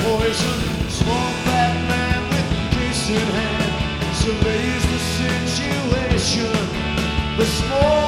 poison. Small fat man with case in hand surveys the situation. The small